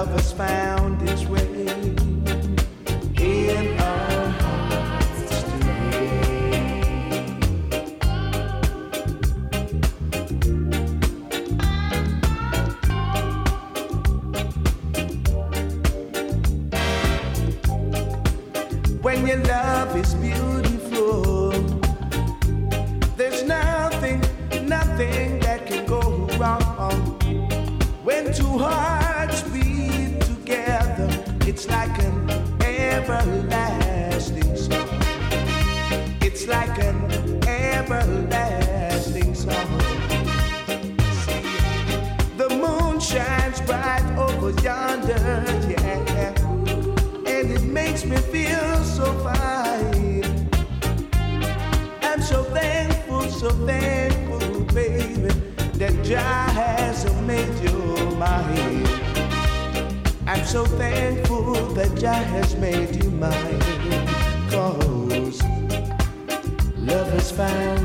love has found its way in our hearts today. When your love is beautiful, there's nothing that can go wrong. When two hearts beat together, it's like an everlasting song. It's like an everlasting song. See, the moon shines bright over yonder, yeah, and it makes me feel so fine. I'm so thankful, baby, that Jah has made you mine. I'm so thankful that Jah has made you mine, 'cause love has found